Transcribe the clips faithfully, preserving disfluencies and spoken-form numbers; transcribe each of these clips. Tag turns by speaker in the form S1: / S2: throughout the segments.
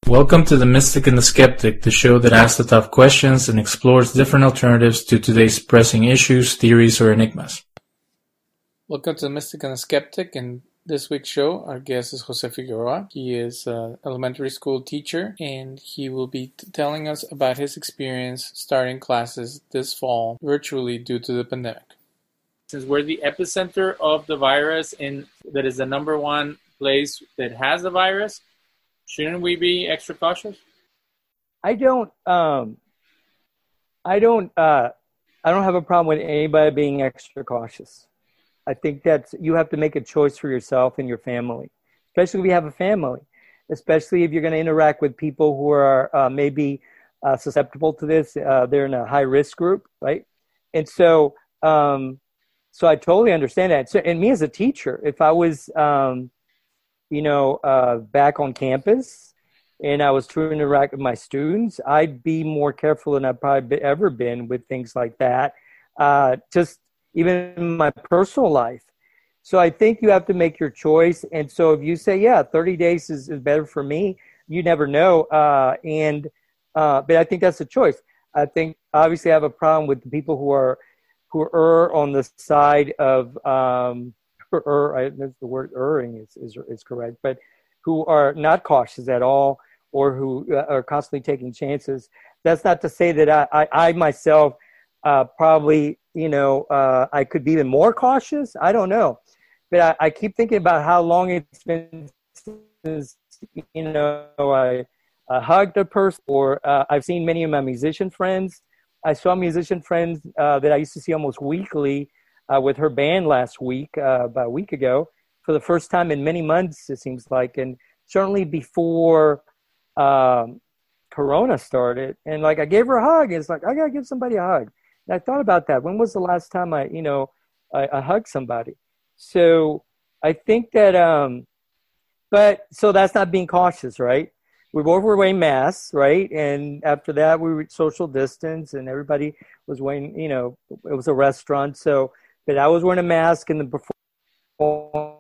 S1: Welcome to The Mystic and the Skeptic, the show that asks the tough questions and explores different alternatives to today's pressing issues, theories, or enigmas.
S2: Welcome to The Mystic and the Skeptic. In this week's show, our guest is Jose Figueroa. He is an elementary school teacher, and he will be t- telling us about his experience starting classes this fall virtually due to the pandemic. Since we're the epicenter of the virus and that is the number one place that has the virus, shouldn't we be extra cautious?
S3: I don't. Um, I don't. Uh, I don't have a problem with anybody being extra cautious. I think that you have to make a choice for yourself and your family, especially if you have a family. Especially if you're going to interact with people who are uh, maybe uh, susceptible to this. Uh, they're in a high risk group, right? And so, um, so I totally understand that. So, and me as a teacher, if I was um, you know, uh, back on campus and I was trying to interact with my students, I'd be more careful than I've probably ever been with things like that, uh, just even in my personal life. So I think you have to make your choice. And so if you say, yeah, thirty days is, is better for me, you never know. Uh, and uh, but I think that's a choice. I think obviously I have a problem with the people who are who are on the side of um, or I, the word erring is, is is correct, but who are not cautious at all or who are constantly taking chances. That's not to say that I, I, I myself uh, probably, you know, uh, I could be even more cautious. I don't know. But I, I keep thinking about how long it's been since, you know, I, I hugged a person or uh, I've seen many of my musician friends. I saw musician friends uh, that I used to see almost weekly Uh, with her band last week, uh, about a week ago, for the first time in many months, it seems like, and certainly before um, Corona started. And like, I gave her a hug. It's like, I gotta give somebody a hug. And I thought about that. When was the last time I, you know, I, I hugged somebody? So I think that, um, but so that's not being cautious, right? We both were wearing masks, right? And after that, we were social distance, and everybody was wearing, you know, it was a restaurant, so. But I was wearing a mask in the before.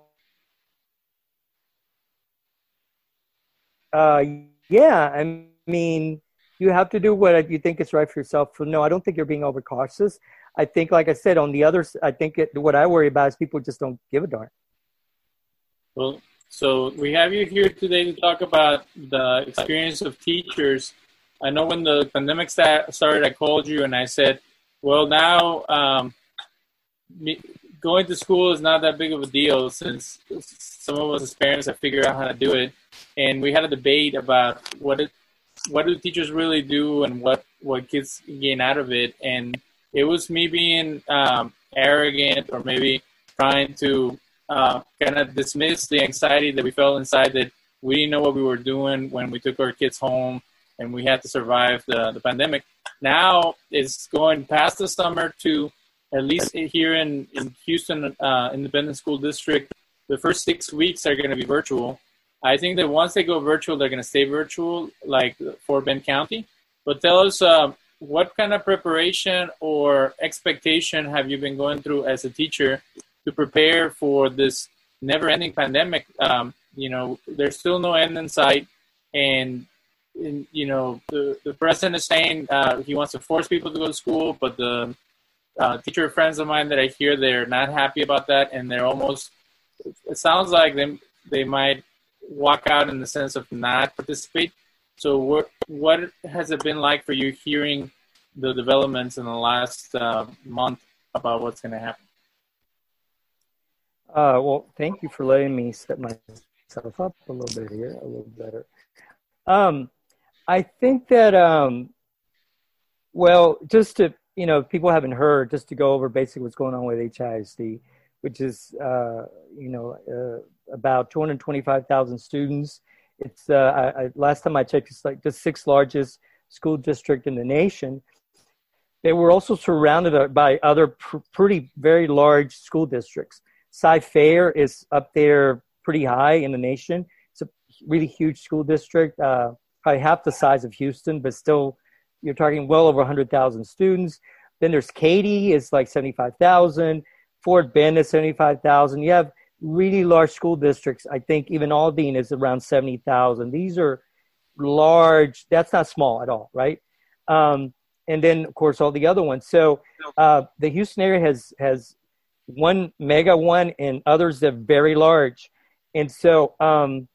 S3: Uh, yeah, I mean, you have to do what you think is right for yourself. So no, I don't think you're being overcautious. I think, like I said, on the other, I think it, what I worry about is people just don't give a darn.
S2: Well, so we have you here today to talk about the experience of teachers. I know when the pandemic started, I called you and I said, well, now, um, Me, going to school is not that big of a deal since some of us as parents have figured out how to do it. And we had a debate about what it, what do teachers really do and what, what kids gain out of it. And it was me being um, arrogant or maybe trying to uh, kind of dismiss the anxiety that we felt inside that we didn't know what we were doing when we took our kids home and we had to survive the, the pandemic. Now it's going past the summer to at least here in, in Houston uh, Independent School District, the first six weeks are going to be virtual. I think that once they go virtual, they're going to stay virtual, like for Bend County. But tell us, uh, what kind of preparation or expectation have you been going through as a teacher to prepare for this never-ending pandemic? Um, you know, there's still no end in sight. And, and you know, the, the president is saying uh, he wants to force people to go to school, but the Uh, teacher friends of mine that I hear, they're not happy about that, and they're almost, it sounds like they they might walk out in the sense of not participate. So what what has it been like for you hearing the developments in the last uh, month about what's going to happen?
S3: Uh, well, thank you for letting me set myself up a little bit here, a little better. Um, I think that, um, well, just to, you know, if people haven't heard, just to go over basically what's going on with H I S D, which is, uh, you know, uh, about two hundred twenty-five thousand students. It's, uh, I, I, last time I checked, it's like the sixth largest school district in the nation. They were also surrounded by other pr- pretty, very large school districts. Cy-Fair is up there pretty high in the nation. It's a really huge school district, uh, probably half the size of Houston, but still, you're talking well over one hundred thousand students. Then there's Katy, it's like seventy-five thousand. Fort Bend is seventy-five thousand. You have really large school districts. I think even Aldine is around seventy thousand. These are large, that's not small at all, right? Um, and then, of course, all the other ones. So uh, the Houston area has has one mega one and others that are very large. And so um,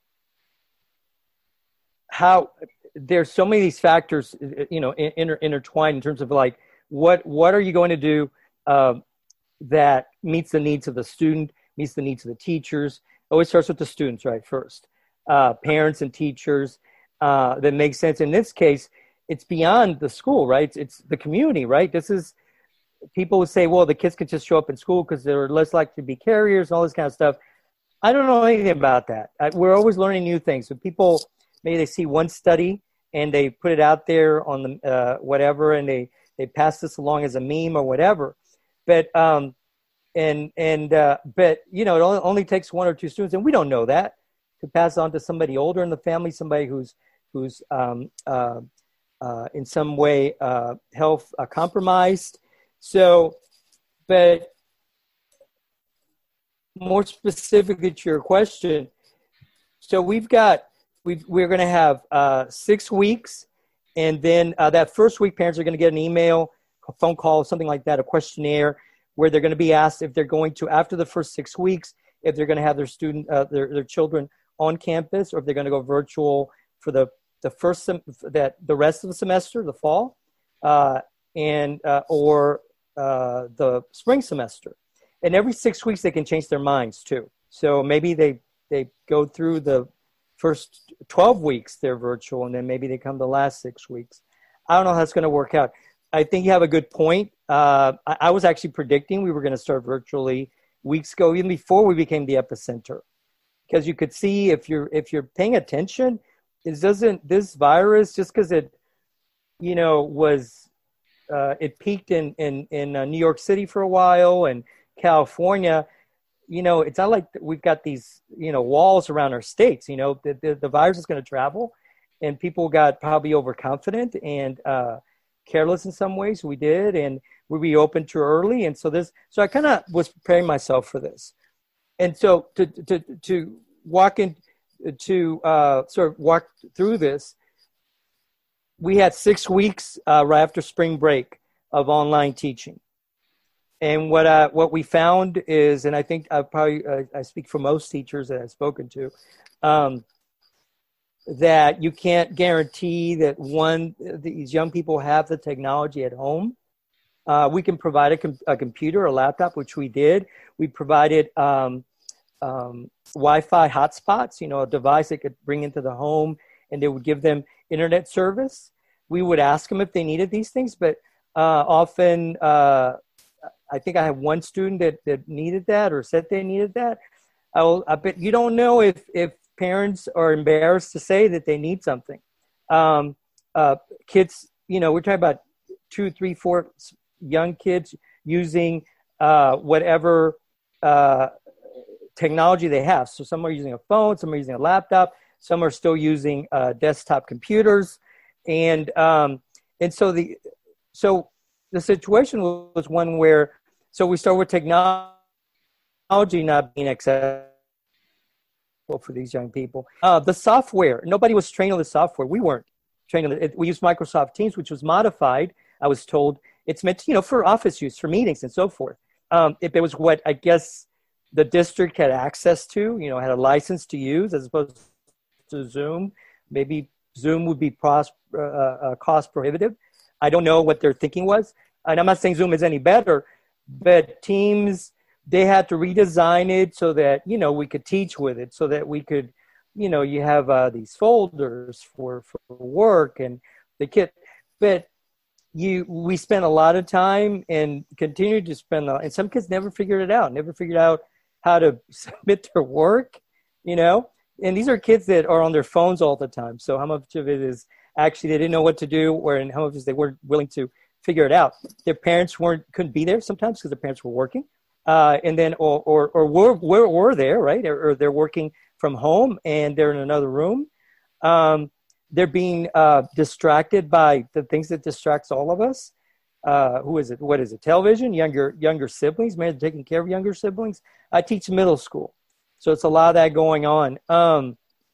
S3: how there's so many of these factors, you know, inter, intertwined in terms of like, what what are you going to do uh, that meets the needs of the student, meets the needs of the teachers? It always starts with the students, right, first. Uh, parents and teachers, uh, that makes sense. In this case, it's beyond the school, right? It's, it's the community, right? This is, people would say, well, the kids could just show up in school because they're less likely to be carriers and all this kind of stuff. I don't know anything about that. I, we're always learning new things. So people, maybe they see one study and they put it out there on the uh, whatever, and they, they pass this along as a meme or whatever. But, um, and, and uh, but, you know, it only, only takes one or two students, and we don't know that, to pass on to somebody older in the family, somebody who's, who's um, uh, uh, in some way uh, health uh, compromised. So, but more specifically to your question, so we've got, we've, we're going to have uh, six weeks. And then uh, that first week, parents are going to get an email, a phone call, something like that, a questionnaire, where they're going to be asked if they're going to, after the first six weeks, if they're going to have their student, uh, their, their children on campus, or if they're going to go virtual for the, the first, sem- that the rest of the semester, the fall, uh, and, uh, or uh, the spring semester. And every six weeks, they can change their minds too. So maybe they, they go through the first twelve weeks, they're virtual, and then maybe they come the last six weeks. I don't know how that's going to work out. I think you have a good point. Uh, I, I was actually predicting we were going to start virtually weeks ago, even before we became the epicenter, because you could see if you're if you're paying attention, it doesn't this virus, just because it, you know, was uh, it peaked in in in uh, New York City for a while and California. You know, it's not like we've got these, you know, walls around our states. You know, the the, the virus is going to travel, and people got probably overconfident and uh, careless in some ways. We did, and we reopened too early, and so this. So I kind of was preparing myself for this, and so to to to walk in, to uh, sort of walk through this, we had six weeks uh, right after spring break of online teaching. And what uh, what we found is, and I think I probably uh, I speak for most teachers that I've spoken to, um, that you can't guarantee that one these young people have the technology at home. Uh, we can provide a, com- a computer, a laptop, which we did. We provided um, um, Wi-Fi hotspots, you know, a device they could bring into the home, and they would give them internet service. We would ask them if they needed these things, but uh, often. Uh, I think I have one student that, that needed that or said they needed that. I, will, I bet you don't know if, if parents are embarrassed to say that they need something. Um, uh, kids, you know, we're talking about two, three, four young kids using uh, whatever uh, technology they have. So some are using a phone, some are using a laptop, some are still using uh, desktop computers. And, um, and so the, so the situation was one where, so we start with technology not being accessible for these young people. Uh, the software, nobody was trained on the software. We weren't trained on it. We used Microsoft Teams, which was modified. I was told it's meant, you know, for office use, for meetings and so forth. Um, if it was what I guess the district had access to, you know, had a license to use as opposed to Zoom, maybe Zoom would be pros- uh, uh, cost prohibitive. I don't know what their thinking was. And I'm not saying Zoom is any better, but Teams, they had to redesign it so that, you know, we could teach with it, so that we could, you know, you have uh, these folders for, for work and the kid. But you, we spent a lot of time and continued to spend, a, and some kids never figured it out, never figured out how to submit their work, you know. And these are kids that are on their phones all the time. So how much of it is actually they didn't know what to do, or and how much is they weren't willing to figure it out. Their parents weren't couldn't be there sometimes because their parents were working, uh, and then or or or were were, were there, right? Or, or they're working from home and they're in another room. Um, they're being uh, distracted by the things that distracts all of us. Uh, who is it? What is it? Television. Younger younger siblings. Man, they're taking care of younger siblings. I teach middle school, so it's a lot of that going on. Um,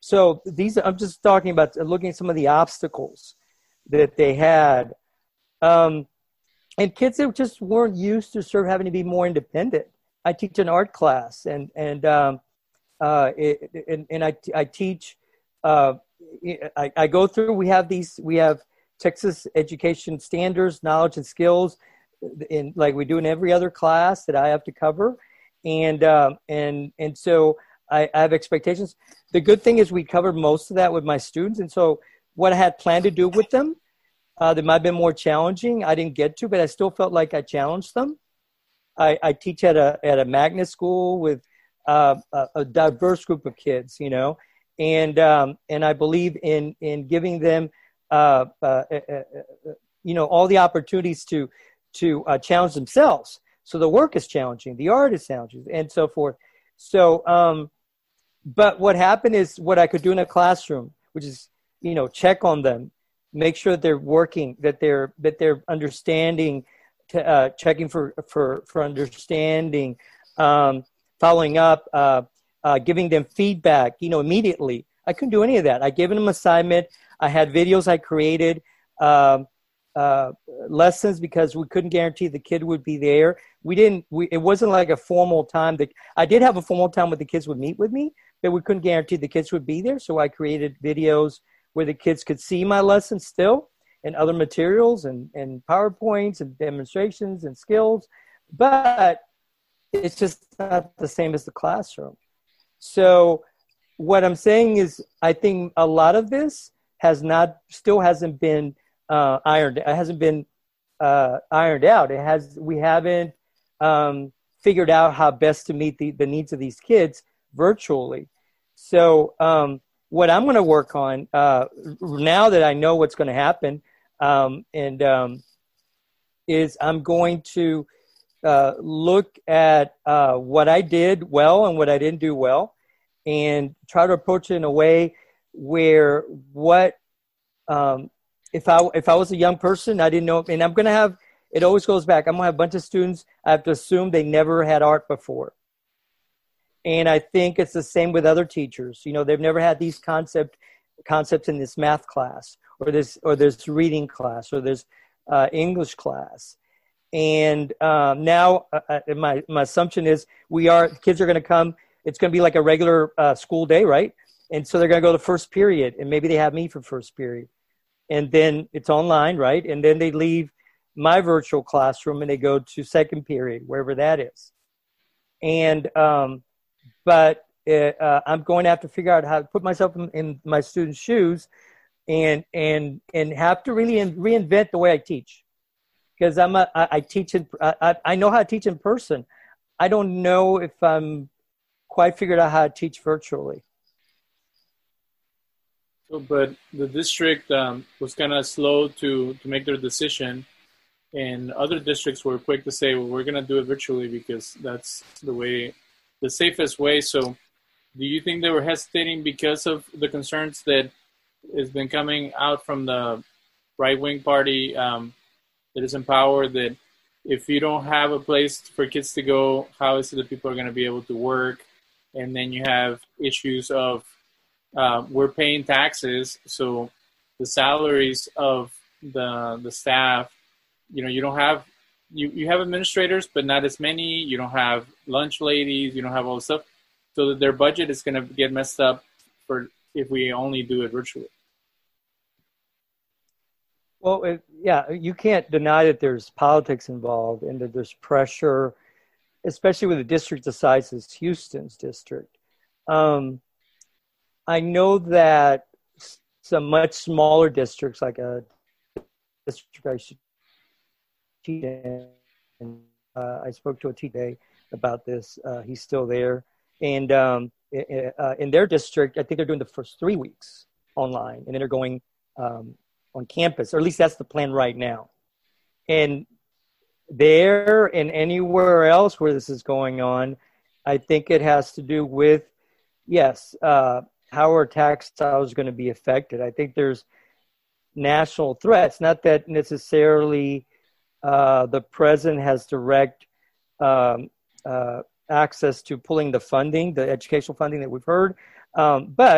S3: so these, I'm just talking about looking at some of the obstacles that they had. Um, and kids that just weren't used to sort of having to be more independent. I teach an art class, and, and, um, uh, it, and, and I, I teach, uh, I, I go through, we have these, we have Texas education standards, knowledge and skills, in like we do in every other class that I have to cover. And, um, and, and so I, I have expectations. The good thing is we covered most of that with my students. And so what I had planned to do with them, uh, that might have been more challenging, I didn't get to, but I still felt like I challenged them. I, I teach at a, at a magnet school with uh, a, a diverse group of kids, you know, and, um, and I believe in, in giving them, uh, uh, uh, uh, you know, all the opportunities to, to uh, challenge themselves. So the work is challenging, the art is challenging, and so forth. So, um, but what happened is what I could do in a classroom, which is, you know, check on them, make sure that they're working, that they're, that they're understanding, to, uh, checking for, for, for understanding, um, following up, uh, uh, giving them feedback, you know, immediately. I couldn't do any of that. I gave them an assignment. I had videos I created, um, uh, lessons, because we couldn't guarantee the kid would be there. We didn't, we, it wasn't like a formal time that I did have a formal time where the kids would meet with me, but we couldn't guarantee the kids would be there. So I created videos where the kids could see my lessons still, and other materials, and, and PowerPoints and demonstrations and skills, but it's just not the same as the classroom. So what I'm saying is, I think a lot of this has not, still hasn't been uh, ironed, it hasn't been uh, ironed out. It has, we haven't um, figured out how best to meet the, the needs of these kids virtually. So um, what I'm going to work on uh, now that I know what's going to happen, um, and um, is I'm going to uh, look at uh, what I did well and what I didn't do well, and try to approach it in a way where what, um, if I, if I was a young person, I didn't know, and I'm going to have, it always goes back. I'm going to have a bunch of students. I have to assume they never had art before. And I think it's the same with other teachers. You know, they've never had these concept concepts in this math class, or this, or this reading class, or this uh, English class. And um, now uh, my, my assumption is we are, kids are going to come, it's going to be like a regular uh, school day, right? And so they're going to go to first period, and maybe they have me for first period. And then it's online, right? And then they leave my virtual classroom and they go to second period, wherever that is. And, um, but it, uh, I'm going to have to figure out how to put myself in, in my students' shoes, and, and, and have to really in, reinvent the way I teach. Because I'm a, I, I teach in, I, I know how to teach in person. I don't know if I'm quite figured out how to teach virtually.
S2: So, but the district um, was kind of slow to, to make their decision, and other districts were quick to say, well, we're going to do it virtually because that's the way, the safest way. So do you think they were hesitating because of the concerns that has been coming out from the right-wing party um, that is in power, that if you don't have a place for kids to go, how is it that people are going to be able to work? And then you have issues of uh, we're paying taxes, so the salaries of the the staff, you know, you don't have, you, you have administrators, but not as many. You don't have lunch ladies. You don't have all the stuff. So that their budget is going to get messed up for if we only do it virtually.
S3: Well, it, yeah, you can't deny that there's politics involved and that there's pressure, especially with a district the size as Houston's district. Um, I know that some much smaller districts, like a district I should teach in, and uh, I spoke to a teacher about this. Uh, he's still there. And um, uh, in their district, I think they're doing the first three weeks online, and then they're going um, on campus, or at least that's the plan right now. And there and anywhere else where this is going on, I think it has to do with, yes, uh, how are tax dollars going to be affected? I think there's national threats, not that necessarily uh, the president has direct um, uh, access to pulling the funding, the educational funding that we've heard, um, but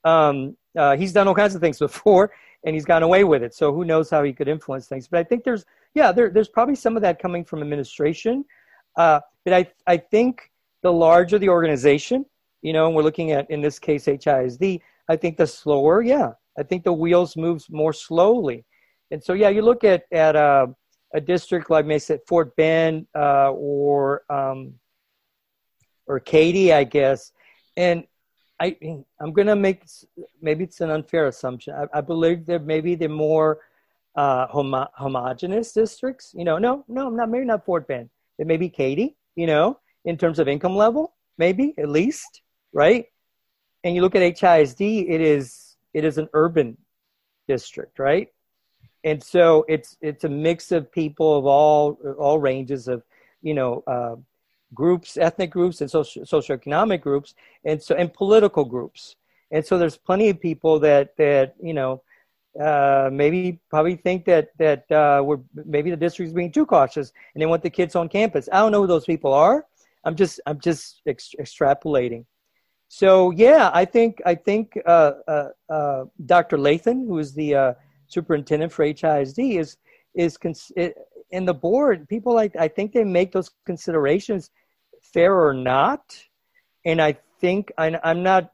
S3: um, uh, he's done all kinds of things before, and he's gotten away with it. So who knows how he could influence things? But I think there's, yeah, there, there's probably some of that coming from administration. Uh, but I, I think the larger the organization, you know, and we're looking at, in this case, H I S D, I think the slower, yeah, I think the wheels moves more slowly. And so, yeah, you look at, at uh, a district like, may say, Fort Bend uh, or um, or Katy, I guess, and I, I'm going to make, maybe it's an unfair assumption. I, I believe that maybe they're more uh, homo- homogenous districts. You know, no, no, not maybe not Fort Bend. It may be Katy, you know, in terms of income level, maybe at least, right? And you look at H I S D, it is it is an urban district, right? And so it's it's a mix of people of all all ranges of, you know, uh, groups, ethnic groups, and socio socioeconomic groups, and so and political groups. And so there's plenty of people that that you know uh, maybe probably think that that uh, we're maybe the district's being too cautious, and they want the kids on campus. I don't know who those people are. I'm just I'm just ex extrapolating. So yeah, I think I think uh, uh, uh, Doctor Lathan, who is the uh, superintendent for H I S D, is is cons it, in the board. People like I think they make those considerations, fair or not, and I think I, I'm not.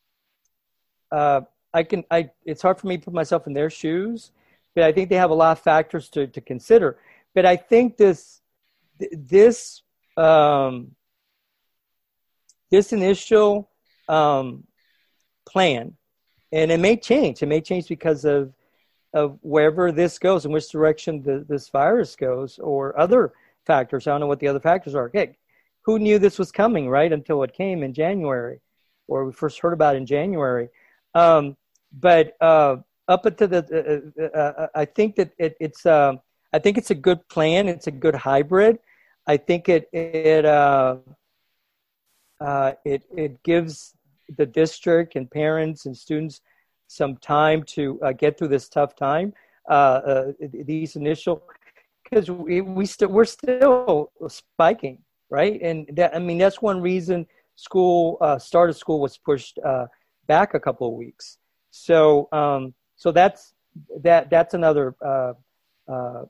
S3: Uh, I can I. It's hard for me to put myself in their shoes, but I think they have a lot of factors to to consider. But I think this this um, this initial um, plan, and it may change. It may change because of of wherever this goes, in which direction the, this virus goes, or other factors. I don't know what the other factors are. Hey, who knew this was coming, right? Until it came in January, or we first heard about it in January. Um, but uh, up until the, uh, uh, I think that it, it's, uh, I think it's a good plan. It's a good hybrid. I think it, it, uh, uh, it, it gives the district and parents and students some time to uh, get through this tough time. Uh, uh, these initial, because we, we still, we're still spiking, right? And that, I mean, that's one reason school, uh, start of school was pushed uh, back a couple of weeks. So, um, so that's, that, that's another uh, uh,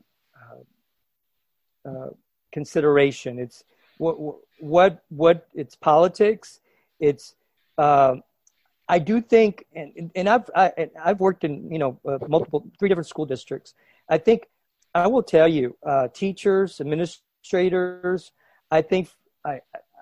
S3: uh, consideration. It's what, what, what, it's politics. It's, uh, I do think, and, and I've, I, I've worked in, you know, uh, multiple, three different school districts. I think, I will tell you, uh, teachers, administrators, I think, I,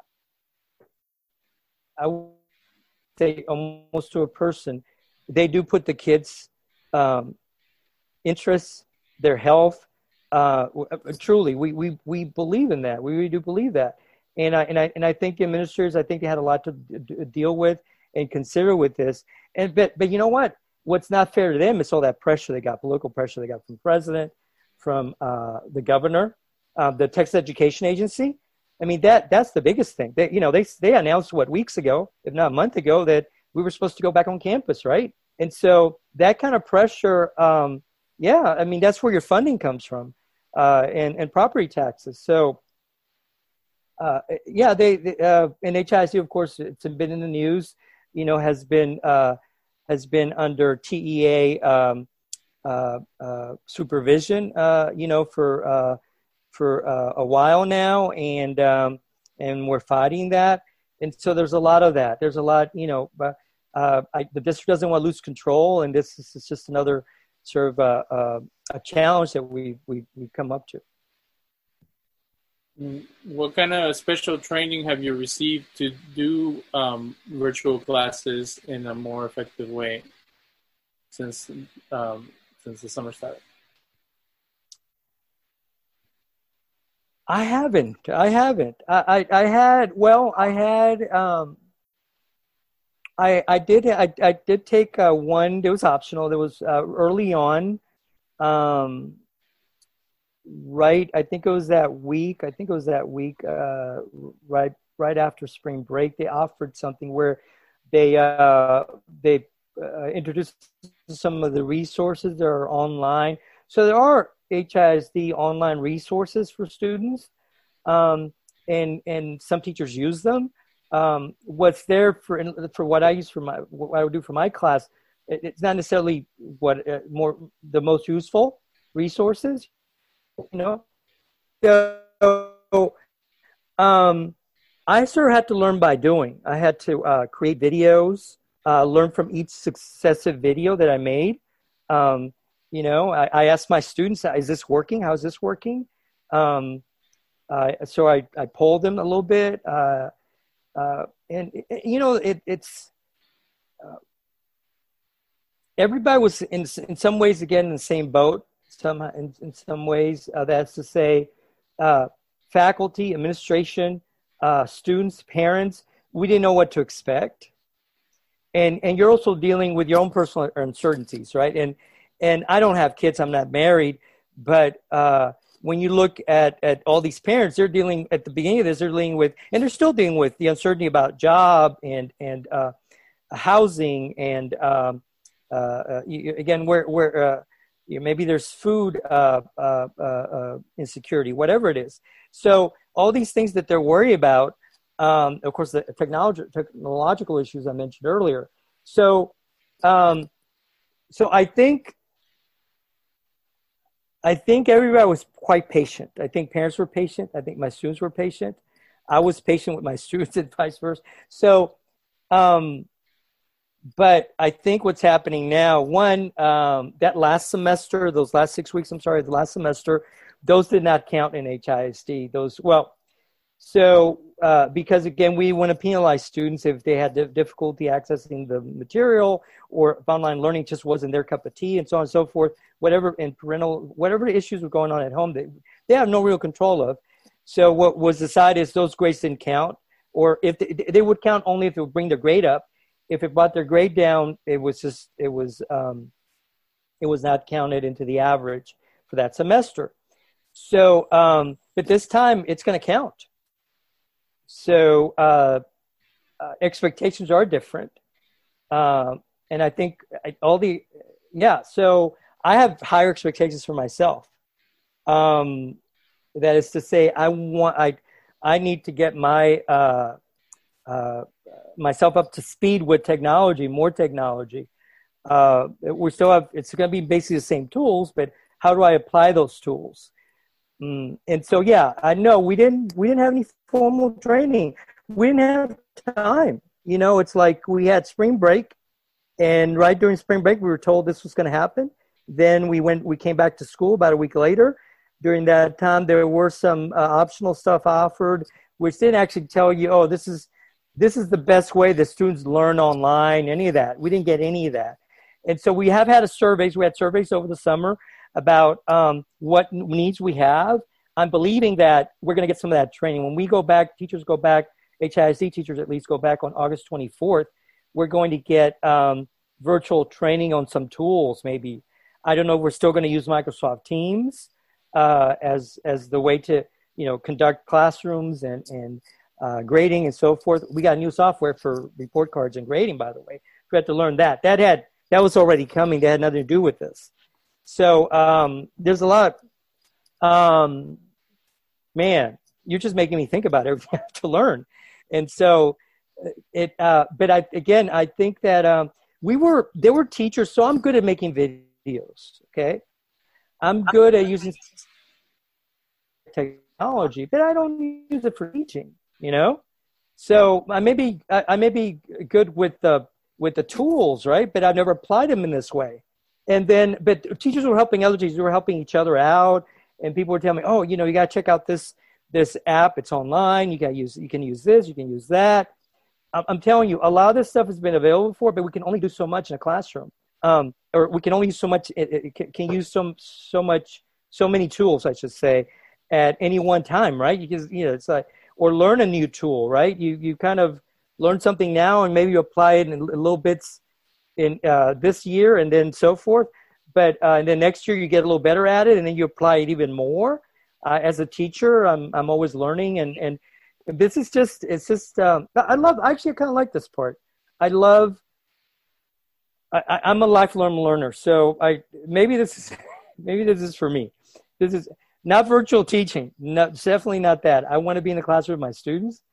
S3: I would say almost to a person, they do put the kids' um, interests, their health, uh, truly, we, we, we believe in that. We really do believe that. And I, and I, and I think administrators, I think they had a lot to d deal with and consider with this. And, but, but you know what? What's not fair to them is all that pressure they got, political pressure they got from the president, from uh, the governor, uh, the Texas Education Agency. I mean, that that's the biggest thing. They, you know, they, they announced, what, weeks ago, if not a month ago, that we were supposed to go back on campus, right? And so that kind of pressure, um, yeah, I mean, that's where your funding comes from, uh, and, and property taxes. So, uh, yeah, they, they uh, and H I S D, of course, it's been in the news, you know, has been uh, has been under T E A um, uh, uh, supervision, uh, you know, for uh, for uh, a while now, and um, and we're fighting that. And so there's a lot of that. There's a lot, you know, but uh, I, the district doesn't want to lose control, and this, this is just another sort of uh, uh, a challenge that we we we've come up to.
S2: What kind of special training have you received to do um, virtual classes in a more effective way since um, since the summer started?
S3: I haven't. I haven't. I, I, I had. Well, I had. Um, I I did. I I did take uh, one. It was optional. There was uh, early on. Um, Right, I think it was that week. I think it was that week, uh, right, right after spring break. They offered something where they uh, they uh, introduced some of the resources that are online. So there are H I S D online resources for students, um, and and some teachers use them. um, what's there for for what I use for my what I would do for my class, it, it's not necessarily what uh, more the most useful resources, you know. So um, I sort of had to learn by doing. I had to uh, create videos, uh, learn from each successive video that I made. Um, you know, I, I asked my students, "Is this working? How is this working?" Um, uh, so I I polled them a little bit. Uh, Uh, and, you know, it, it's, uh, everybody was in, in some ways, again, in the same boat, some, in, in some ways, uh, that's to say, uh, faculty, administration, uh, students, parents, we didn't know what to expect. And, and you're also dealing with your own personal uncertainties, right? And, and I don't have kids, I'm not married, but, uh, when you look at, at all these parents, they're dealing at the beginning of this, they're dealing with, and they're still dealing with the uncertainty about job and, and uh, housing. And um, uh, uh, you, again, where, where uh, you know, maybe there's food uh, uh, uh, insecurity, whatever it is. So all these things that they're worried about, um, of course, the technology, technological issues I mentioned earlier. So, um, so I think, I think everybody was quite patient. I think parents were patient. I think my students were patient. I was patient with my students and vice versa. So, um, but I think what's happening now, one, um, that last semester, those last six weeks, I'm sorry, the last semester, those did not count in H I S D. Those, well, so uh, because again, we want to penalize students if they had difficulty accessing the material or if online learning just wasn't their cup of tea and so on and so forth. Whatever and parental, whatever issues were going on at home, they, they have no real control of. So what was decided is those grades didn't count, or if they, they would count only if it would bring their grade up. If it brought their grade down, it was just, it was, um, it was not counted into the average for that semester. So, um, but this time it's going to count. So uh, uh, expectations are different. Uh, and I think I, all the, yeah, so I have higher expectations for myself. Um, that is to say, I want, I, I need to get my, uh, uh, myself up to speed with technology, more technology. Uh, we still have, it's going to be basically the same tools, but how do I apply those tools? Mm, and so, yeah, I know we didn't, we didn't have any formal training. We didn't have time. You know, it's like we had spring break, and right during spring break, we were told this was going to happen. Then we went, we came back to school about a week later. During that time, there were some uh, optional stuff offered, which didn't actually tell you, oh, this is, this is the best way that students learn online, any of that. We didn't get any of that. And so we have had a surveys, we had surveys over the summer about um, what needs we have. I'm believing that we're going to get some of that training. When we go back, teachers go back, H I S D teachers at least go back on August twenty-fourth, we're going to get um, virtual training on some tools maybe. I don't know if we're still going to use Microsoft Teams uh, as as the way to, you know, conduct classrooms and, and uh, grading and so forth. We got new software for report cards and grading, by the way. We had to learn that. That had that was already coming. That had nothing to do with this. So um, there's a lot. Um, man, you're just making me think about everything I have to learn. And so it, uh, but I, again, I think that um, we were, there were teachers, so I'm good at making videos, okay? I'm good at using technology, but I don't use it for teaching, you know? So I may be, I, I may be good with the, with the tools, right? But I've never applied them in this way. And then, but teachers were helping other teachers, we were helping each other out. And people were telling me, oh, you know, you got to check out this, this app. It's online. You got to use, you can use this, you can use that. I'm, I'm telling you, a lot of this stuff has been available before, but we can only do so much in a classroom. Um, or we can only use so much, it, it can, can use some, so much, so many tools, I should say, at any one time, right? Because, you know, it's like, or learn a new tool, right? You, you kind of learn something now and maybe you apply it in little bits in uh, this year and then so forth. But uh, and then next year you get a little better at it and then you apply it even more. Uh, as a teacher, I'm I'm always learning, and, and this is just, it's just, um, I love, actually I kind of like this part. I love, I, I'm a lifelong learner. So I, maybe this is, maybe this is for me. This is not virtual teaching. No, definitely not that. I want to be in the classroom with my students.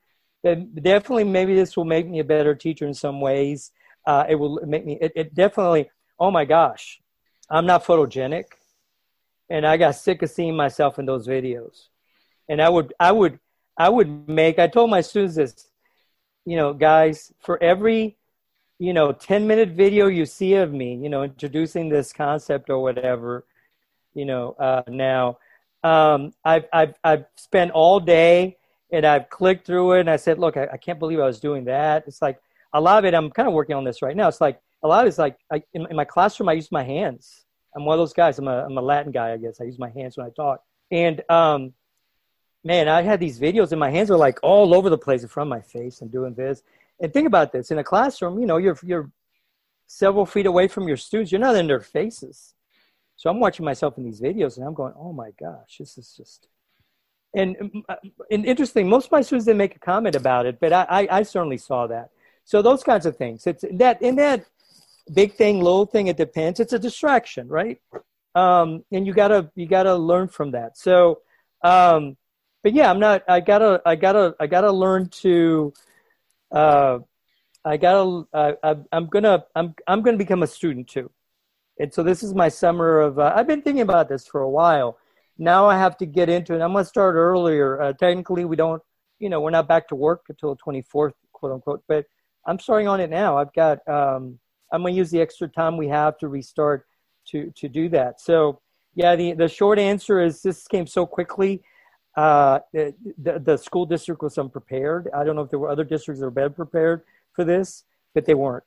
S3: definitely, maybe this will make me a better teacher in some ways. Uh, it will make me, it, it definitely, oh my gosh, I'm not photogenic. And I got sick of seeing myself in those videos. And I would, I would, I would make, I told my students this, you know, guys, for every, you know, ten minute video you see of me, you know, introducing this concept or whatever, you know, uh, now, um, I've, I've, I've spent all day and I've clicked through it and I said, look, I, I can't believe I was doing that. It's like a lot of it, I'm kind of working on this right now. It's like a lot of it's like I, in, in my classroom, I use my hands. I'm one of those guys. I'm a, I'm a Latin guy, I guess. I use my hands when I talk. And, um, man, I had these videos and my hands were like all over the place in front of my face and doing this. And think about this, in a classroom, you know, you're, you're several feet away from your students. You're not in their faces. So I'm watching myself in these videos and I'm going, oh my gosh, this is just, and, and interesting, most of my students didn't make a comment about it, but I, I, I certainly saw that. So those kinds of things, it's that, in that big thing, little thing, it depends. It's a distraction, right? Um, and you gotta, you gotta learn from that. So, um, but yeah, I'm not, I gotta, I gotta, I gotta learn to, uh, I gotta, uh, I, I'm gonna, I'm, I'm gonna become a student too. And so this is my summer of, uh, I've been thinking about this for a while. Now I have to get into it. I'm gonna start earlier. Uh, technically we don't, you know, we're not back to work until the twenty-fourth, quote unquote, but I'm starting on it now. I've got, um, I'm gonna use the extra time we have to restart to, to do that. So yeah, the, the short answer is this came so quickly. Uh, the, the, the school district was unprepared. I don't know if there were other districts that were better prepared for this, but they weren't.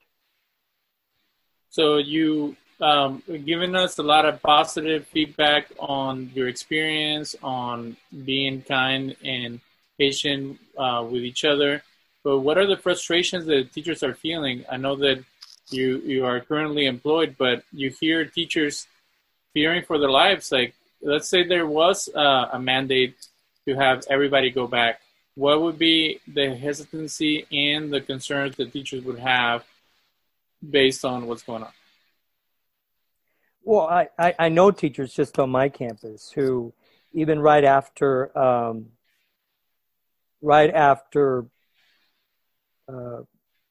S2: So you um, given us a lot of positive feedback on your experience, on being kind and patient uh, with each other. But what are the frustrations that teachers are feeling? I know that you, you are currently employed, but you hear teachers fearing for their lives. Like, let's say there was uh, a mandate to have everybody go back. What would be the hesitancy and the concerns that teachers would have based on what's going on?
S3: Well, I, I, I know teachers just on my campus who, even right after, um, right after, uh,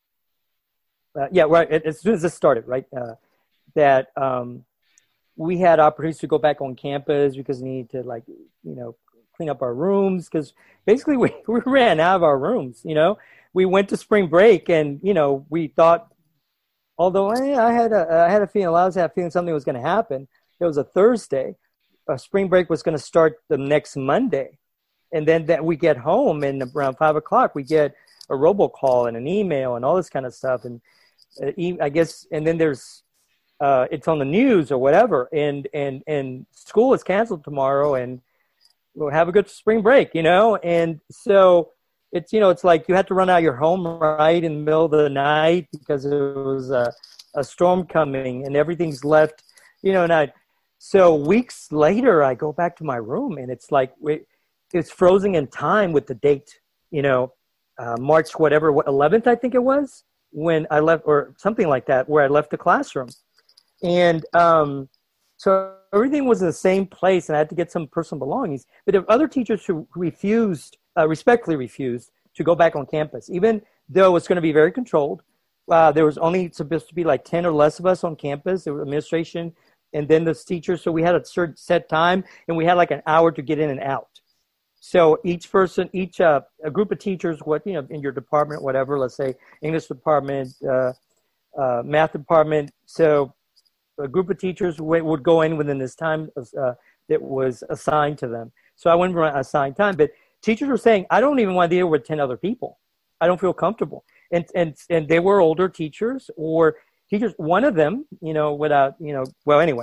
S3: uh, yeah, right, as soon as this started, right, uh, that um, we had opportunities to go back on campus because we needed to, like, you know, clean up our rooms, because basically we, we ran out of our rooms. You know, we went to spring break and, you know, we thought, although I, I had a, I had a feeling, a lot of us had a feeling something was going to happen. It was a Thursday. Uh, spring break was going to start the next Monday. And then that we get home and around five o'clock, we get a robocall and an email and all this kind of stuff. And uh, I guess, and then there's, uh, it's on the news or whatever. And, and, and school is canceled tomorrow and we'll have a good spring break, you know? And so it's, you know, it's like you had to run out of your home right in the middle of the night because it was a, a storm coming and everything's left, you know, and I, so weeks later I go back to my room and it's like, it's frozen in time with the date, you know, uh, March, whatever, what, eleventh, I think it was when I left, or something like that, where I left the classroom. And um, so everything was in the same place and I had to get some personal belongings. But there were other teachers who refused, uh, respectfully refused to go back on campus, even though it's going to be very controlled. Uh, there was only supposed to be like ten or less of us on campus. There was administration and then the teachers. So we had a certain set time and we had like an hour to get in and out. So each person, each uh, a group of teachers, what, you know, in your department, whatever, let's say English department, uh, uh, math department. So a group of teachers w- would go in within this time uh, that was assigned to them. So I went for assigned time, but teachers were saying, I don't even want to deal with ten other people. I don't feel comfortable. And, and, and they were older teachers or teachers. One of them, you know, without, you know, well, anyway,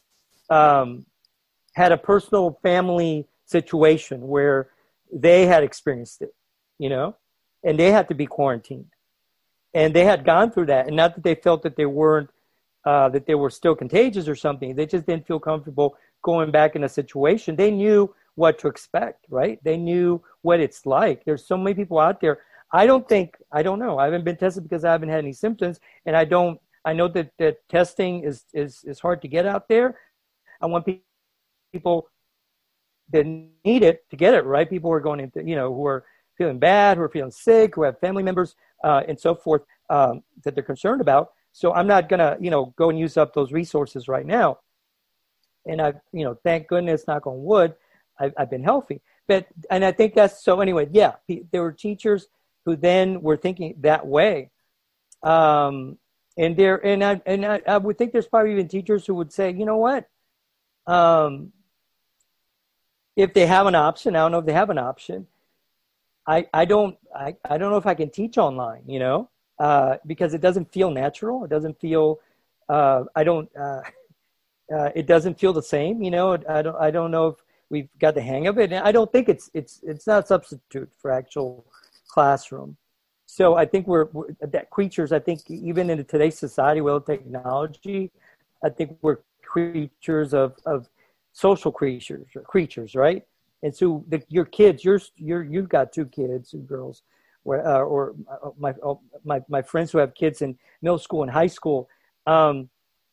S3: um, had a personal family situation where they had experienced it, you know, and they had to be quarantined and they had gone through that. And not that they felt that they weren't, uh, that they were still contagious or something. They just didn't feel comfortable going back in a situation. They knew what to expect, right? They knew what it's like. There's so many people out there. I don't think, I don't know. I haven't been tested because I haven't had any symptoms. And I don't, I know that, that testing is, is, is hard to get out there. I want people that need it to get it, right? People who are going into, you know, who are feeling bad, who are feeling sick, who have family members uh, and so forth um, that they're concerned about. So I'm not going to, you know, go and use up those resources right now. And I, you know, thank goodness, knock on wood, I've, I've been healthy. But, and I think that's, so anyway, yeah, there were teachers who then were thinking that way. Um, and there, and I, and I, I would think there's probably even teachers who would say, you know what, um, if they have an option, I don't know if they have an option. I, I don't, I, I don't know if I can teach online, you know, uh, because it doesn't feel natural. It doesn't feel, uh, I don't, uh, uh, it doesn't feel the same, you know, I don't, I don't know if we've got the hang of it. And I don't think it's, it's, it's not a substitute for actual classroom. So I think we're, we're that creatures, I think even in today's society with technology, I think we're creatures of, of social creatures, creatures, right? And so the, your kids, you're, you're, you've got two kids, two girls, where, uh, or my, my, my friends who have kids in middle school and high school, um,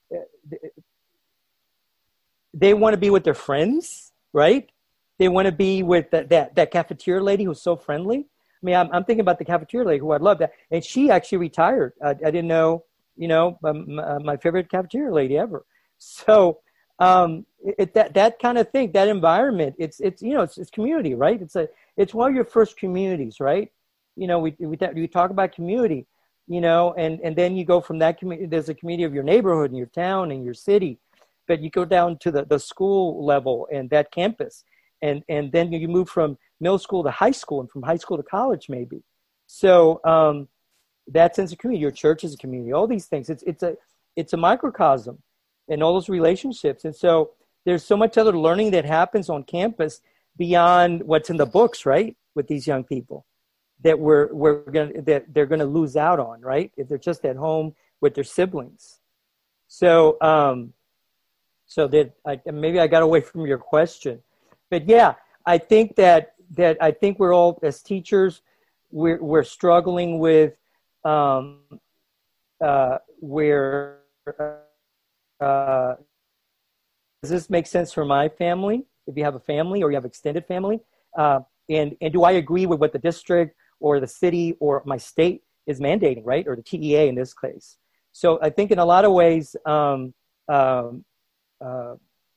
S3: they want to be with their friends, right? They want to be with that, that, that cafeteria lady who's so friendly. I mean, I'm, I'm thinking about the cafeteria lady who I'd love that. And she actually retired. I, I didn't know, you know, my, my favorite cafeteria lady ever. So um, it, that, that kind of thing, that environment, it's, it's, you know, it's, it's community, right? It's a, it's one of your first communities, right? You know, we, we, we talk about community, you know, and, and then you go from that community, there's a community of your neighborhood and your town and your city, but you go down to the, the school level and that campus. And, and then you move from middle school to high school and from high school to college, maybe. So um, that sense of community, your church is a community, all these things. It's, it's a, it's a microcosm and all those relationships. And so there's so much other learning that happens on campus beyond what's in the books, right? With these young people that we're, we're going that they're going to lose out on, right? If they're just at home with their siblings. So, um, so that I, maybe I got away from your question. But yeah, I think that that I think we're all, as teachers, we're we're struggling with um, uh, where uh, does this make sense for my family? If you have a family or you have extended family, uh, and and do I agree with what the district or the city or my state is mandating, right? Or the T E A in this case. So I think in a lot of ways. Um, um, uh,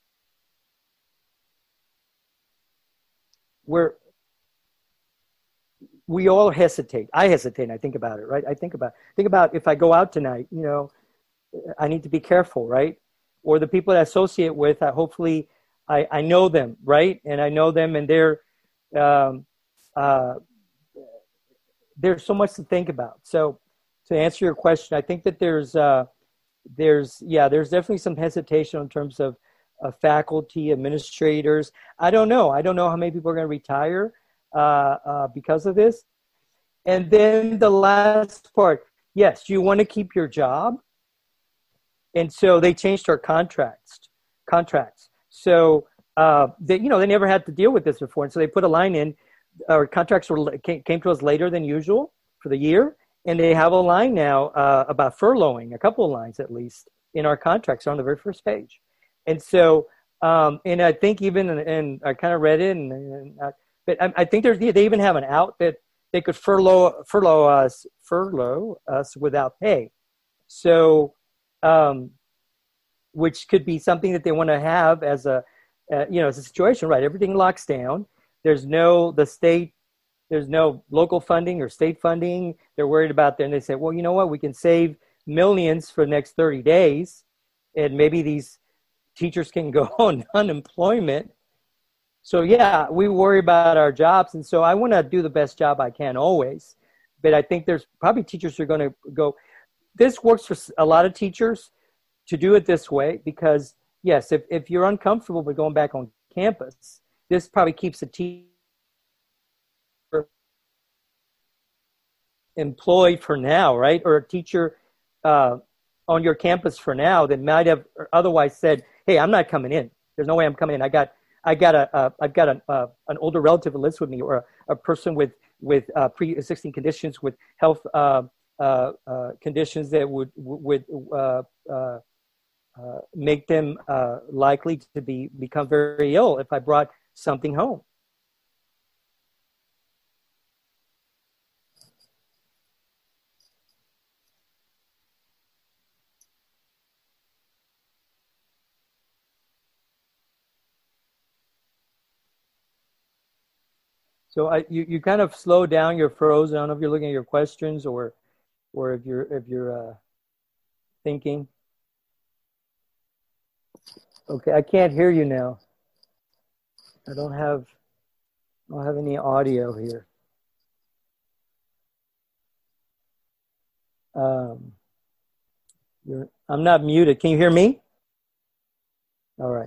S3: We're, we all hesitate. I hesitate. And I think about it, right? I think about, think about if I go out tonight, you know, I need to be careful, right? Or the people that I associate with, I, hopefully I, I know them, right? And I know them and they're, um, uh, there's so much to think about. So to answer your question, I think that there's, uh, there's, yeah, there's definitely some hesitation in terms of, Uh, faculty, administrators. I don't know. I don't know how many people are going to retire uh, uh, because of this. And then the last part, yes, you want to keep your job. And so they changed our contracts. Contracts. So uh, they, you know, they never had to deal with this before, and so they put a line in. Our contracts were came, came to us later than usual for the year, and they have a line now uh, about furloughing, a couple of lines at least in our contracts on the very first page. And so, um, and I think even, and I kind of read it, and, and I, but I, I think there's, they even have an out that they could furlough, furlough us, furlough us without pay. So, um, which could be something that they want to have as a, uh, you know, as a situation, right? Everything locks down. There's no, the state, there's no local funding or state funding. They're worried about that. And they say, well, you know what? We can save millions for the next thirty days. And maybe these teachers can go on unemployment. So yeah, we worry about our jobs. And so I want to do the best job I can always. But I think there's probably teachers who are going to go, this works for a lot of teachers to do it this way, because yes, if, if you're uncomfortable with going back on campus, this probably keeps a teacher employed for now, right? Or a teacher uh, on your campus for now that might have otherwise said, hey, I'm not coming in. There's no way I'm coming in. I got, I got a, uh, I've got a, uh, an older relative that lives with me, or a, a person with with uh, pre-existing conditions, with health uh, uh, uh, conditions that would would uh, uh, uh, make them uh, likely to be become very ill if I brought something home. So I, you, you kind of slow down, you're frozen. I don't know if you're looking at your questions or, or if you're, if you're uh, thinking. Okay, I can't hear you now. I don't have, I don't have any audio here. Um, you're, I'm not muted. Can you hear me? All right.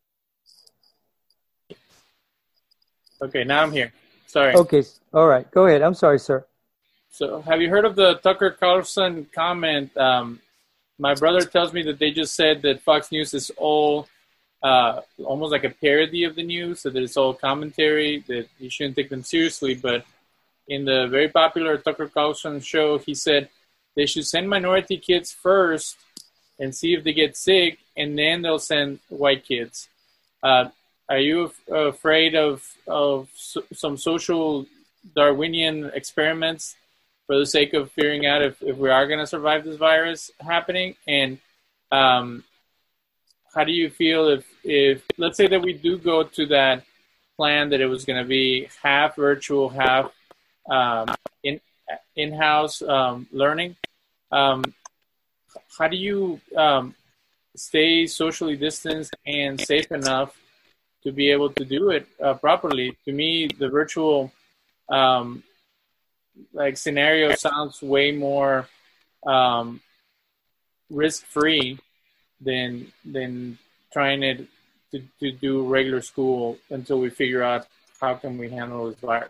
S2: Okay, now I'm here. Sorry.
S3: Okay. All right. Go ahead. I'm sorry, sir.
S2: So have you heard of the Tucker Carlson comment? Um, my brother tells me that they just said that Fox News is all uh, almost like a parody of the news, so that it's all commentary, that you shouldn't take them seriously. But in the very popular Tucker Carlson show, he said they should send minority kids first and see if they get sick, and then they'll send white kids. Uh, are you af- afraid of, of so- some social Darwinian experiments for the sake of figuring out if, if we are going to survive this virus happening? And um, how do you feel if, if, let's say that we do go to that plan that it was going to be half virtual, half um, in, in-house um, learning? Um, how do you um, stay socially distanced and safe enough to be able to do it uh, properly? To me, the virtual um, like scenario sounds way more um, risk-free than than trying it to, to do regular school until we figure out how can we handle this virus.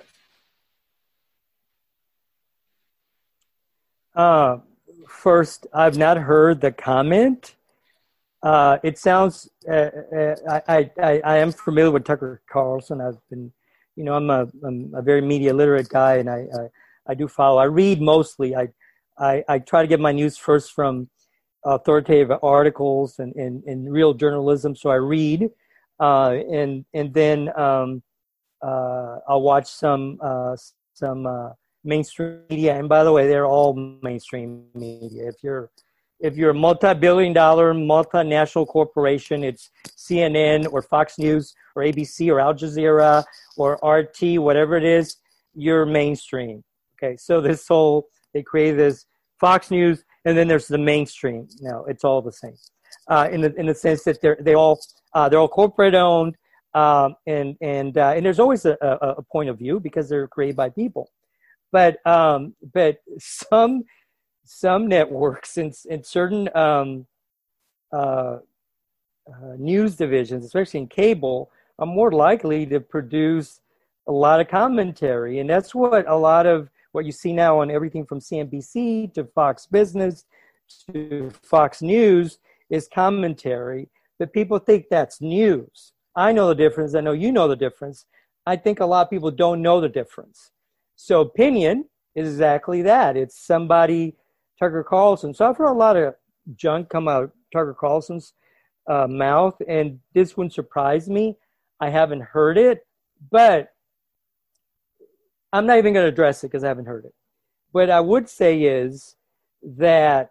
S3: Uh, first, I've not heard the comment. Uh, it sounds, uh, uh, I, I, I am familiar with Tucker Carlson. I've been, you know, I'm a, I'm a very media literate guy, and I, I, I do follow. I read mostly. I, I, I try to get my news first from authoritative articles and, and, and real journalism. So I read, uh, and and then um, uh, I'll watch some uh, some uh, mainstream media. And by the way, they're all mainstream media. If you're if you're a multi-billion dollar multinational corporation, it's C N N or Fox News or A B C or Al Jazeera or R T, whatever it is, you're mainstream. Okay, so this whole, they created this Fox News, and then there's the mainstream. No, it's all the same, uh, in the in the sense that they're they all uh, they're all corporate owned, um, and and uh, and there's always a, a, a point of view because they're created by people, but um, but some some networks and in, in certain um, uh, uh, news divisions, especially in cable, are more likely to produce a lot of commentary, and that's what a lot of what you see now on everything from C N B C to Fox Business to Fox News is commentary, but people think that's news. I know the difference. I know you know the difference. I think a lot of people don't know the difference. So opinion is exactly that. It's somebody, Tucker Carlson. So I've heard a lot of junk come out of Tucker Carlson's uh, mouth, and this wouldn't surprise me. I haven't heard it, but I'm not even going to address it because I haven't heard it. What I would say is that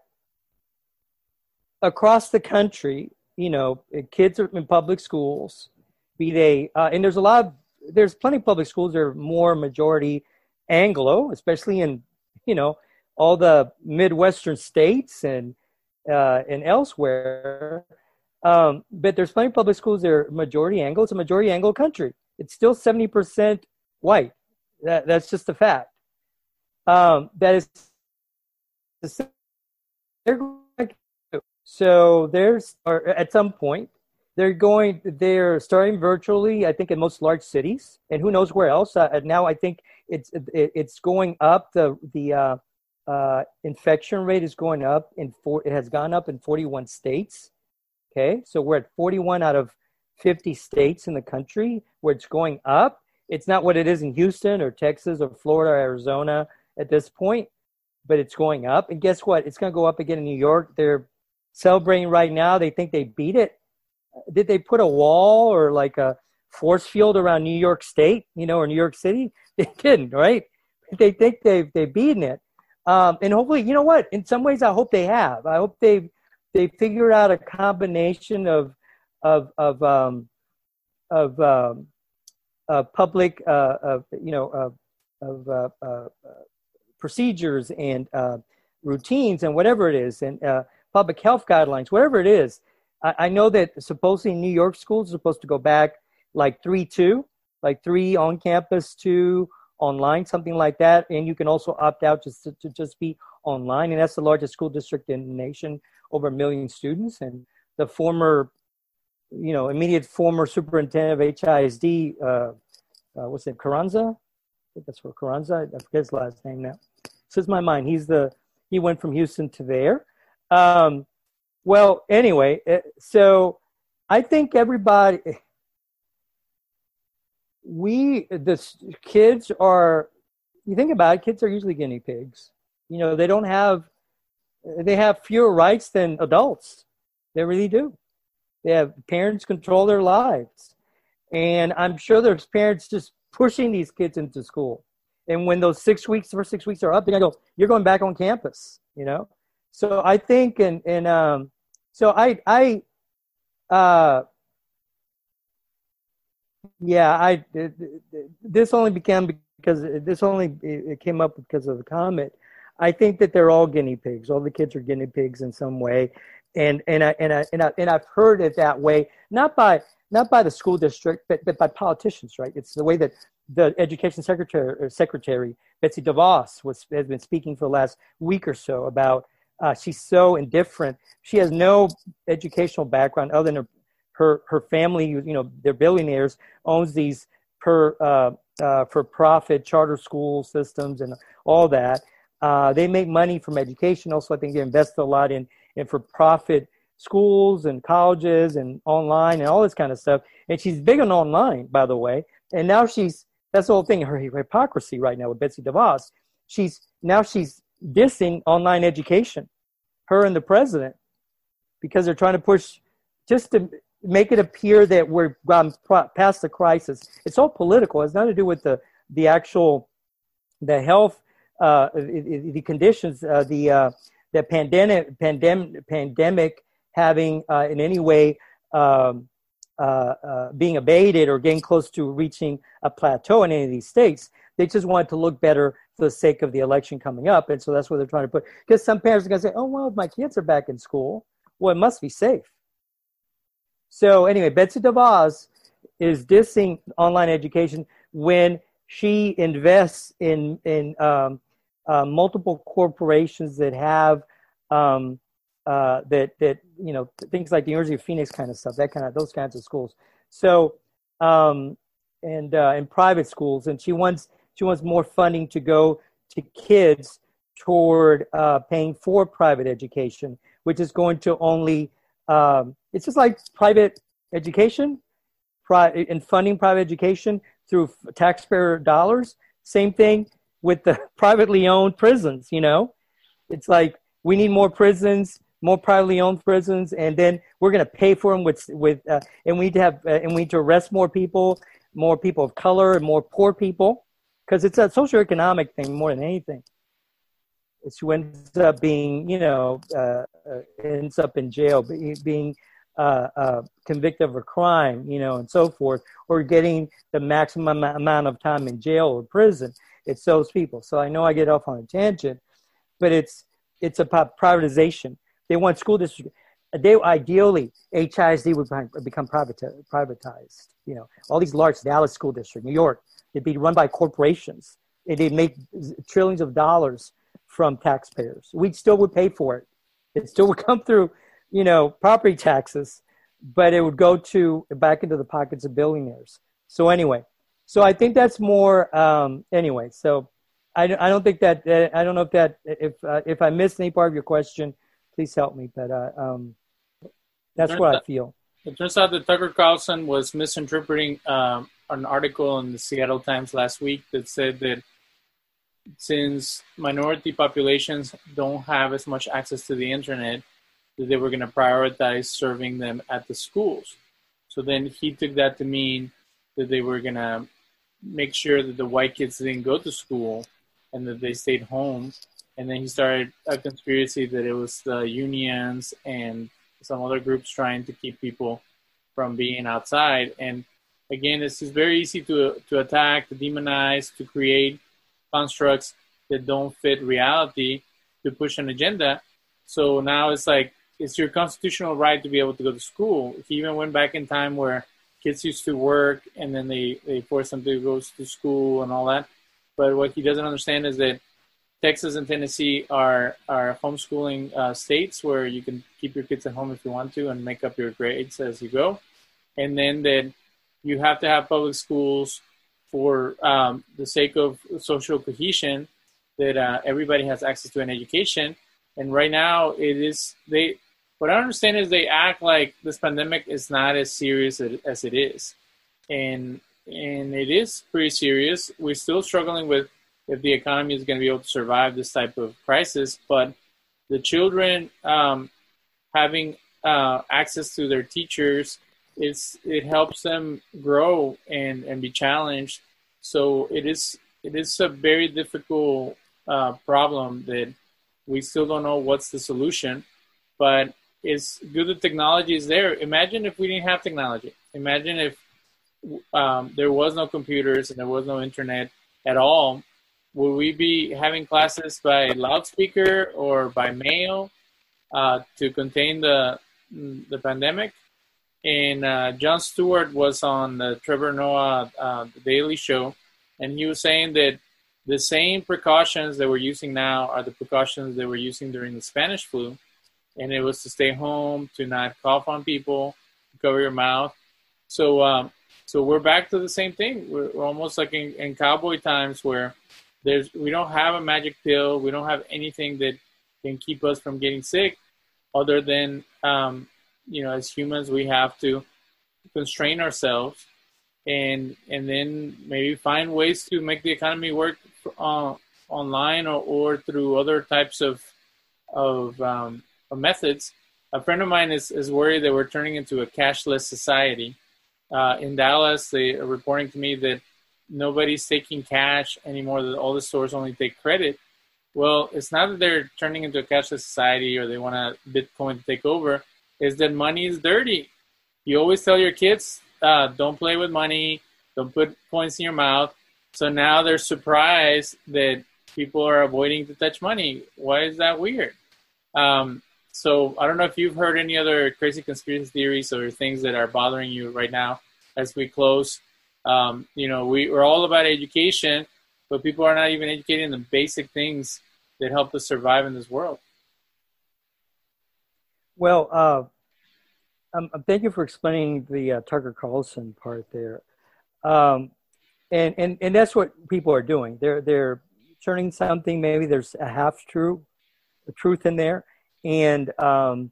S3: across the country, you know, kids are in public schools, be they, uh, and there's a lot of, there's plenty of public schools that are more majority Anglo, especially in, you know, all the Midwestern states and uh, and elsewhere. Um, but there's plenty of public schools that are majority Anglo. It's a majority Anglo country. It's still seventy percent white. That, that's just a fact. Um, that is, so there's, or at some point, they're going, they're starting virtually, I think, in most large cities, and who knows where else. Uh, now I think it's it, it's going up. The the uh, uh, infection rate is going up in four. It has gone up in forty-one states. Okay, so we're at forty-one out of fifty states in the country where it's going up. It's not what it is in Houston or Texas or Florida or Arizona at this point, but it's going up. And guess what? It's going to go up again in New York. They're celebrating right now. They think they beat it. Did they put a wall or like a force field around New York State, you know, or New York City? They didn't, right? They think they've, they've beaten it. Um, and hopefully, you know what? In some ways, I hope they have. I hope they've, they figured out a combination of, of, of, um, of, um, uh, public, uh, uh, you know, uh, of uh, uh, procedures and uh, routines and whatever it is, and uh, public health guidelines, whatever it is. I, I know that supposedly New York schools are supposed to go back like three two, like three on campus, two online, something like that. And you can also opt out just to, to just be online. And that's the largest school district in the nation, over a million students. And the former, you know, immediate former superintendent of H I S D, uh, uh, what's it, Carranza? I think that's for Carranza. I forget his last name now. Slips my mind. He's the, he went from Houston to there. Um, well, anyway, so I think everybody, we, the kids are, you think about it, kids are usually guinea pigs. You know, they don't have, they have fewer rights than adults. They really do. They have parents control their lives. And I'm sure there's parents just pushing these kids into school. And when those six weeks, first six weeks are up, they're going to go, you're going back on campus, you know? So I think, and, and um, so I, I, uh, yeah, I, this only became because this only, it came up because of the comment. I think that they're all guinea pigs. All the kids are guinea pigs in some way. And, and I, and I, and I, and I've heard it that way, not by, not by the school district, but, but by politicians, right? It's the way that the education secretary, secretary Betsy DeVos was, has been speaking for the last week or so about, uh, she's so indifferent. She has no educational background other than her, her, her family, you know, they're billionaires, owns these per, uh, uh, for profit charter school systems and all that. Uh, they make money from education. Also, I think they invest a lot in, in for profit schools and colleges and online and all this kind of stuff. And she's big on online, by the way. And now she's, that's the whole thing, her hypocrisy right now with Betsy DeVos. She's, now she's dissing online education, her and the president, because they're trying to push, just to make it appear that we're gone past the crisis. It's all political. It has nothing to do with the, the actual, the health, uh, the, the conditions, uh, the, uh, the pandemic, pandemic, pandemic having uh, in any way um, uh, uh, being abated or getting close to reaching a plateau in any of these states. They just want it to look better for the sake of the election coming up. And so that's what they're trying to put. Because some parents are going to say, oh, well, my kids are back in school. Well, it must be safe. So anyway, Betsy DeVos is dissing online education when she invests in, in um, uh, multiple corporations that have um, uh, that, that, you know, things like the University of Phoenix kind of stuff, that kind of, those kinds of schools. So, um, and, uh, in private schools. And she wants, she wants more funding to go to kids toward, uh, paying for private education, which is going to only, um, it's just like private education, pri- and funding private education through taxpayer dollars. Same thing with the privately owned prisons, you know? It's like, we need more prisons, more privately owned prisons, and then we're going to pay for them with, with uh, and we need to have, uh, and we need to arrest more people, more people of color, and more poor people, because it's a socioeconomic thing more than anything. It's who ends up being, you know, uh, uh, ends up in jail, being uh, uh, convicted of a crime, you know, and so forth, or getting the maximum amount of time in jail or prison. It's those people. So I know I get off on a tangent, but it's, it's about privatization. They want school districts. They ideally, H I S D would become privatized. You know, all these large Dallas school districts, New York, they'd be run by corporations. They'd make trillions of dollars from taxpayers. We still would pay for it. It still would come through, you know, property taxes, but it would go to back into the pockets of billionaires. So anyway, so I think that's more. Um, anyway, so. I don't, I don't think that, uh, I don't know if that, if uh, if I missed any part of your question, please help me. But uh, um, that's what I feel.
S2: It turns out that Tucker Carlson was misinterpreting um, an article in the Seattle Times last week that said that since minority populations don't have as much access to the internet, that they were going to prioritize serving them at the schools. So then he took that to mean that they were going to make sure that the white kids didn't go to school and that they stayed home. And then he started a conspiracy that it was the unions and some other groups trying to keep people from being outside. And again, it's just very easy to to attack, to demonize, to create constructs that don't fit reality, to push an agenda. So now it's like, it's your constitutional right to be able to go to school. He even went back in time where kids used to work and then they, they forced them to go to school and all that. But what he doesn't understand is that Texas and Tennessee are, are homeschooling uh, states where you can keep your kids at home if you want to and make up your grades as you go. And then that you have to have public schools for um, the sake of social cohesion, that uh, everybody has access to an education. And right now it is, they, what I understand is they act like this pandemic is not as serious as it is. And, and it is pretty serious. We're still struggling with if the economy is going to be able to survive this type of crisis, but the children um, having uh, access to their teachers, it's, it helps them grow and, and be challenged. So it is, it is a very difficult uh, problem that we still don't know what's the solution, but it's good that technology is there. Imagine if we didn't have technology. Imagine if um, there was no computers and there was no internet at all. Would we be having classes by loudspeaker or by mail uh, to contain the the pandemic? And uh, Jon Stewart was on the Trevor Noah uh, The Daily Show, and he was saying that the same precautions that we're using now are the precautions that we're using during the Spanish flu. And it was to stay home, to not cough on people, to cover your mouth. So um, so we're back to the same thing. We're, we're almost like in, in cowboy times where there's we don't have a magic pill. We don't have anything that can keep us from getting sick other than, um, you know, as humans, we have to constrain ourselves and and then maybe find ways to make the economy work uh, online or, or through other types of, of um, methods. A friend of mine is, is worried that we're turning into a cashless society. Uh, in Dallas, they are reporting to me that nobody's taking cash anymore, that all the stores only take credit. Well, it's not that they're turning into a cashless society or they want a Bitcoin to take over. It's that money is dirty. You always tell your kids, uh, don't play with money, don't put coins in your mouth. So now they're surprised that people are avoiding to touch money. Why is that weird? Um, So I don't know if you've heard any other crazy conspiracy theories or things that are bothering you right now as we close. Um, you know, we, we're all about education, but people are not even educated in the basic things that help us survive in this world.
S3: Well, uh, um, thank you for explaining the uh, Tucker Carlson part there. Um, and, and, and that's what people are doing. They're, they're turning something, maybe there's a half true, the truth in there. And um,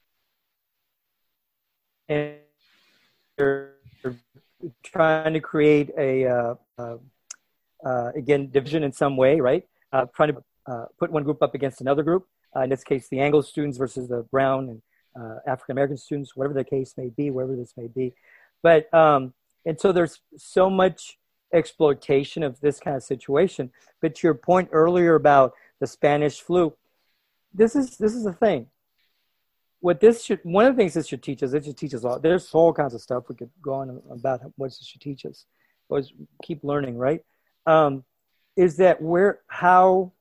S3: and they're trying to create a uh, uh, uh, again division in some way, right? Uh, trying to uh, put one group up against another group. Uh, in this case, the Anglo students versus the Brown and uh, African American students, whatever the case may be, wherever this may be. But um, and so there's so much exploitation of this kind of situation. But to your point earlier about the Spanish flu. This is this is the thing. What this should one of the things this should teach us, it should teach us all. There's all kinds of stuff we could go on about what this should teach us. Always keep learning, right? Um, is that we're how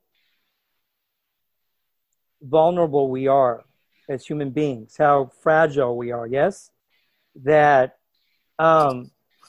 S3: vulnerable we are as human beings, how fragile we are. Yes, that um,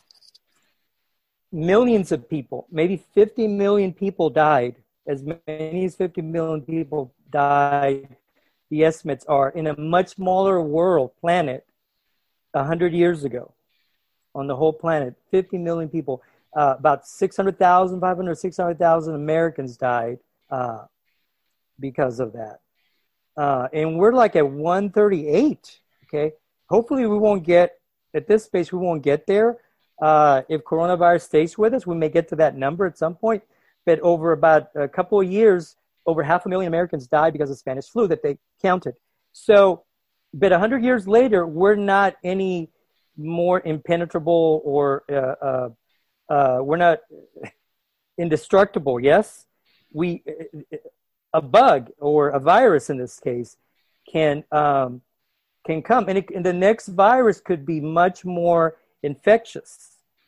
S3: millions of people, maybe fifty million people died. As many as fifty million people died, the estimates are, in a much smaller world, planet, one hundred years ago, on the whole planet, fifty million people, uh, about six hundred thousand, five hundred, six hundred thousand Americans died uh, because of that. Uh, and we're like at one thirty-eight, okay? Hopefully we won't get, at this space, we won't get there. Uh, if coronavirus stays with us, we may get to that number at some point. But over about a couple of years, over half a million Americans died because of Spanish flu that they counted. So, but one hundred years later, we're not any more impenetrable or uh, uh, uh, we're not indestructible, yes? We, a bug or a virus in this case can, um, can come. And, it, and the next virus could be much more infectious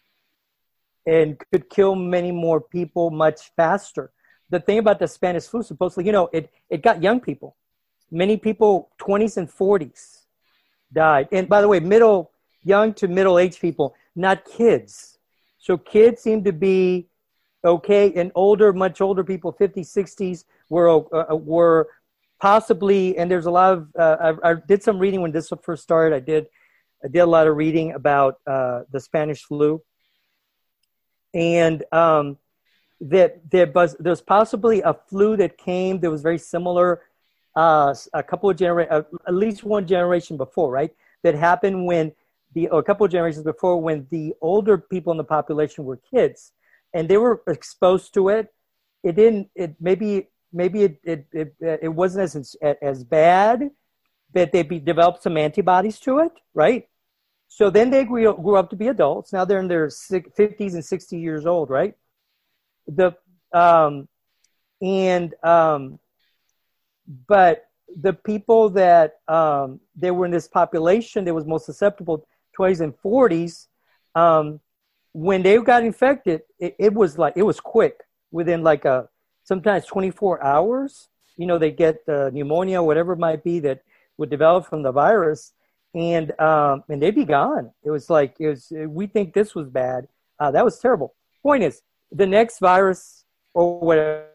S3: and could kill many more people much faster. The thing about the Spanish flu, supposedly, you know, it, it got young people. Many people, twenties and forties, died. And by the way, middle, young to middle-aged people, not kids. So kids seem to be okay, and older, much older people, fifties, sixties, were uh, were possibly. And there's a lot of. Uh, I, I did some reading when this first started. I did, I did a lot of reading about uh, the Spanish flu, and um, that there was there's possibly a flu that came that was very similar. Uh, a couple of genera- uh, at least one generation before, right? That happened when the or a couple of generations before, when the older people in the population were kids, and they were exposed to it. It didn't. It maybe maybe it it it, it wasn't as as bad, but they be, developed some antibodies to it, right? So then they grew, grew up to be adults. Now they're in their fifties and sixty years old, right? The um, and um. But the people that um, they were in this population that was most susceptible, twenties and forties, um, when they got infected, it, it was like, it was quick. Within like a, sometimes twenty-four hours, you know, they get the pneumonia, whatever it might be that would develop from the virus, and um, and they'd be gone. It was like, it was, we think this was bad. Uh, that was terrible. Point is, the next virus or whatever,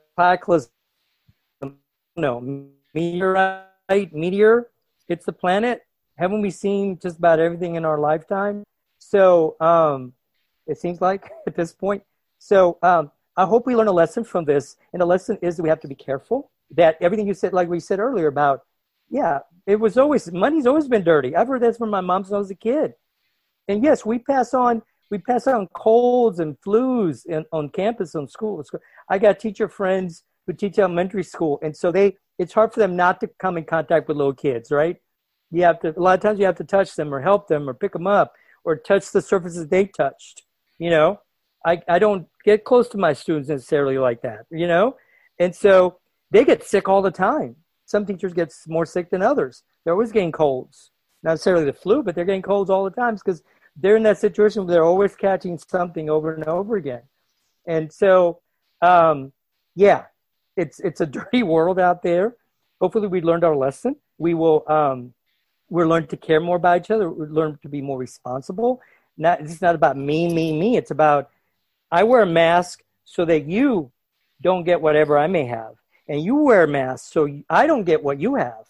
S3: no, meteorite, meteor hits the planet. Haven't we seen just about everything in our lifetime? So um, it seems like at this point. So um, I hope we learn a lesson from this. And the lesson is that we have to be careful, that everything you said, like we said earlier about, yeah, it was always, money's always been dirty. I've heard that from my mom since I was a kid. And yes, we pass on, we pass on colds and flus in, on campus, on school. I got teacher friends who teach elementary school. And so they, it's hard for them not to come in contact with little kids, right? You have to, a lot of times you have to touch them or help them or pick them up or touch the surfaces they touched, you know? I, I don't get close to my students necessarily like that, you know? And so they get sick all the time. Some teachers get more sick than others. They're always getting colds. Not necessarily the flu, but they're getting colds all the time because they're in that situation where they're always catching something over and over again. And so, um, yeah. It's it's a dirty world out there. Hopefully we learned our lesson. We will um, we'll learn to care more about each other. We'll learn to be more responsible. Not It's not about me, me, me. It's about I wear a mask so that you don't get whatever I may have. And you wear a mask so I don't get what you have.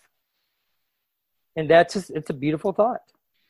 S3: And that's just, it's a beautiful thought.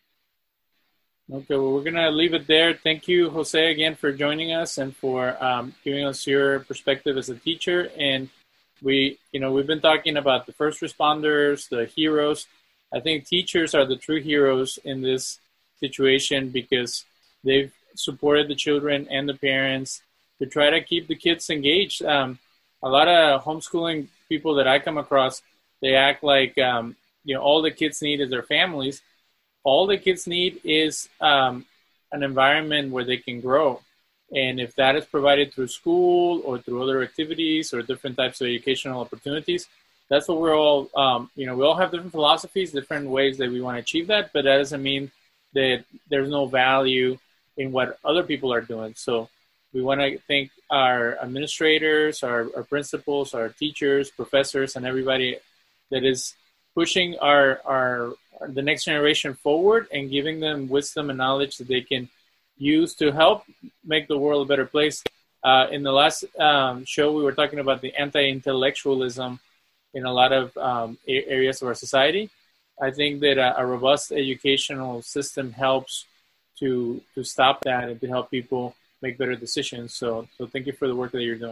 S2: Okay, well, we're going to leave it there. Thank you, Jose, again, for joining us and for um, giving us your perspective as a teacher. And we, you know, we've been talking about the first responders, the heroes. I think teachers are the true heroes in this situation because they've supported the children and the parents to try to keep the kids engaged. Um, a lot of homeschooling people that I come across, they act like, um, you know, all the kids need is their families. All the kids need is um, an environment where they can grow. And if that is provided through school or through other activities or different types of educational opportunities, that's what we're all, um, you know, we all have different philosophies, different ways that we want to achieve that, but that doesn't mean that there's no value in what other people are doing. So we want to thank our administrators, our, our principals, our teachers, professors, and everybody that is pushing our, our the next generation forward and giving them wisdom and knowledge that they can use to help make the world a better place. Uh, in the last um, show, we were talking about the anti-intellectualism in a lot of um, areas of our society. I think that a, a robust educational system helps to to stop that and to help people make better decisions. So, so thank you for the work that you're doing.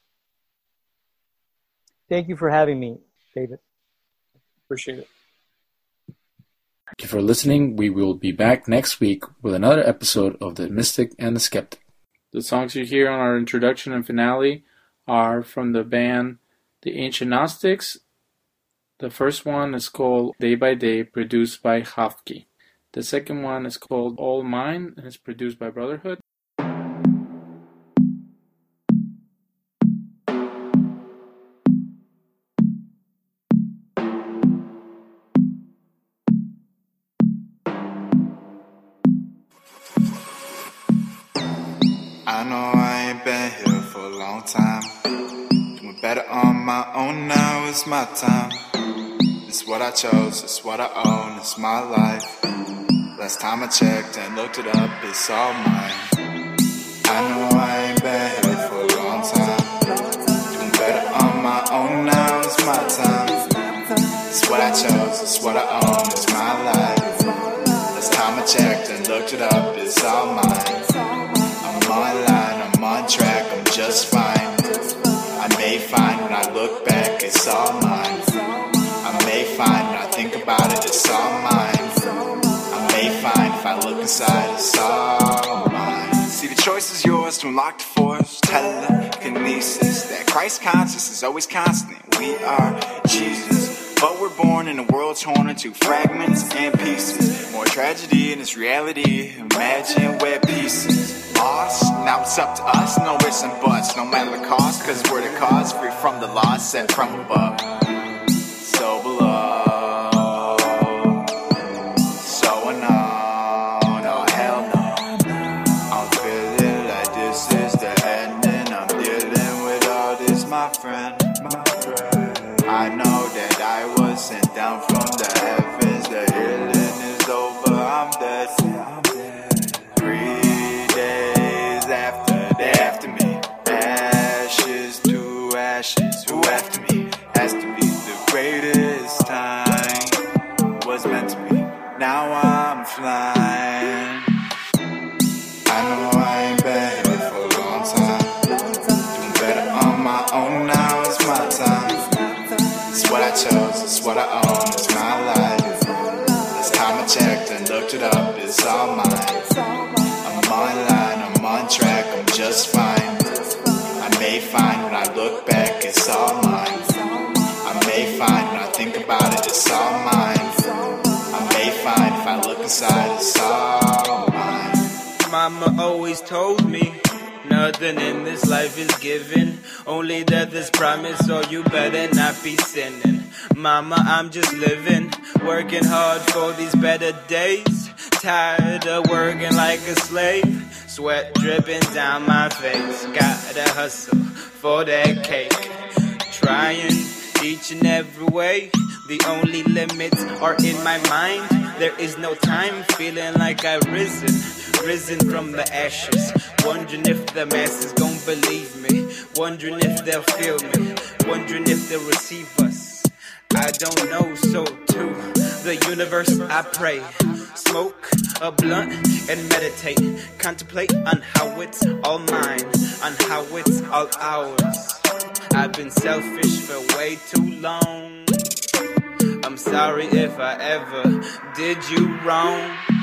S3: Thank you for having me, David.
S2: Appreciate it.
S1: Thank you for listening. We will be back next week with another episode of The Mystic and the Skeptic.
S2: The songs you hear on our introduction and finale are from the band The Ancient Gnostics. The first one is called Day by Day, produced by Hafki. The second one is called All Mine, and it's produced by Brotherhood.
S4: I know I ain't been here for a long time. Doing better on my own now, it's my time. It's what I chose, it's what I own, it's my life. Last time I checked and looked it up, it's all mine. I know I ain't been here for a long time. Doing better on my own now, it's my time. It's what I chose, it's what I own, it's my life. Last time I checked and looked it up, it's all mine. I'm online, I'm on track, I'm just fine. I may find when I look back, it's all mine. I may find when I think about it, it's all mine. I may find if I look inside, it's all mine. See, the choice is yours to unlock the force, telekinesis. That Christ conscious is always constant. We are Jesus, but we're born in a world torn into fragments and pieces. More tragedy in this reality, imagine where pieces. Lost, now it's up to us, no ifs and buts, no matter the cost, cause we're the cause, free from the loss, set from above. So below, so unknown, oh hell no. I'm feeling like this is the ending, I'm dealing with all this, my friend. I know that I was sent down from the heavens, the healing is over, I'm dead. Three days after, they after me, ashes to ashes, who after me, has to be the greatest time, was meant to be, now I'm flying. I know I ain't been here for a long time, doing better on my own now, it's my time. It's what I chose, it's what I own, it's my life. Last time I checked and looked it up, it's all mine. I'm online, I'm on track, I'm just fine. I may find when I look back, it's all mine. I may find when I think about it, it's all mine. I may find if I look inside, it's all mine.
S5: Mama always told me, nothing in this life is given, only that this promise, so you better not be sinning. Mama, I'm just living, working hard for these better days. Tired of working like a slave, sweat dripping down my face. Gotta hustle for that cake, trying each and every way. The only limits are in my mind. There is no time, feeling like I've risen, risen from the ashes. Wondering if the masses gon' believe me, wondering if they'll feel me, wondering if they'll receive us. I don't know, so to the universe I pray. Smoke a blunt and meditate, contemplate on how it's all mine, on how it's all ours. I've been selfish for way too long. I'm sorry if I ever did you wrong.